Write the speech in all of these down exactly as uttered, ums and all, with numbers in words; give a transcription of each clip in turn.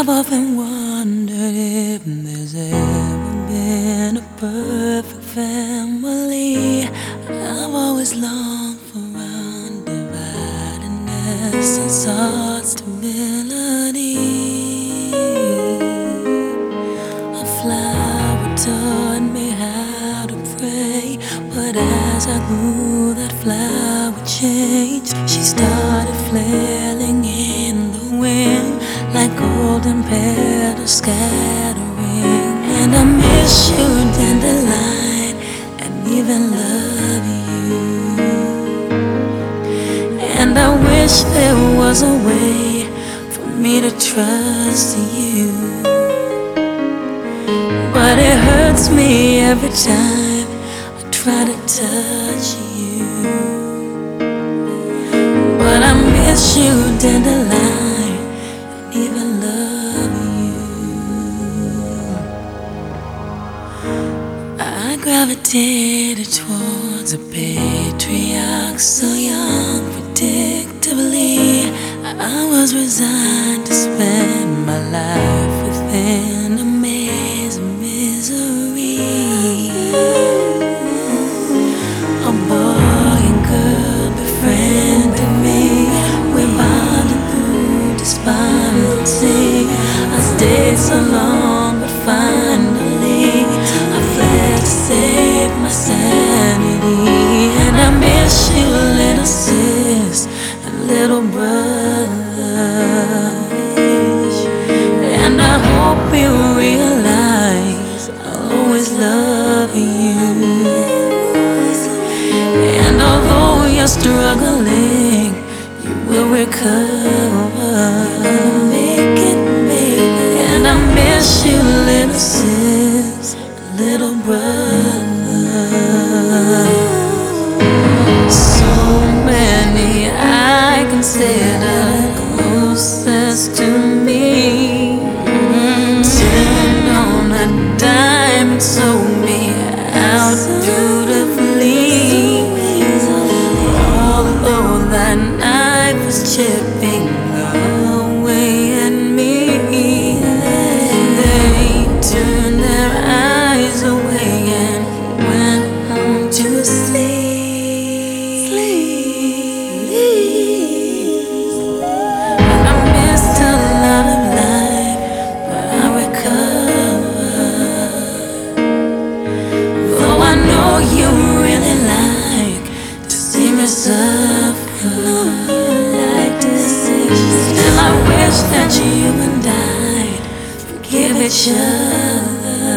I've often wondered if there's ever been a perfect family. I've always longed for undividedness and sought stability. A flower taught me how to pray, but as I grew, that flower changed. She started flailing in the wind like golden petals scattering. And I miss you, dandelion, and even love you. And I wish there was a way for me to trust you, but it hurts me every time I try to touch you. But I miss you, dandelion, and even love you. I gravitated towards a patriarch so young, predictably. I was resigned to spend my life within a maze of misery. A boy and girl befriended me. We bonded through despondency. I stayed so long, but finally I fled to save my sanity. And I miss you, little sis and little brother. And I hope you realize I'll always love you. And although you're struggling, you will recover. Make it, baby. And I miss you, little sis, little brother. So many I consider closest to me. Turned on a dime and sold me out beautifully. Although that knife was chipping away at me, they turned their eyes away and went home to sleep. And I missed a lot of life, but I recovered. Though I know you really like to see me suffer, like to see me. Still I wish that you and I forgive each other,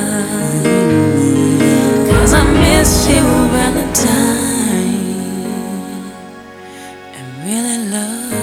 'cause I miss you, Valentine, and really love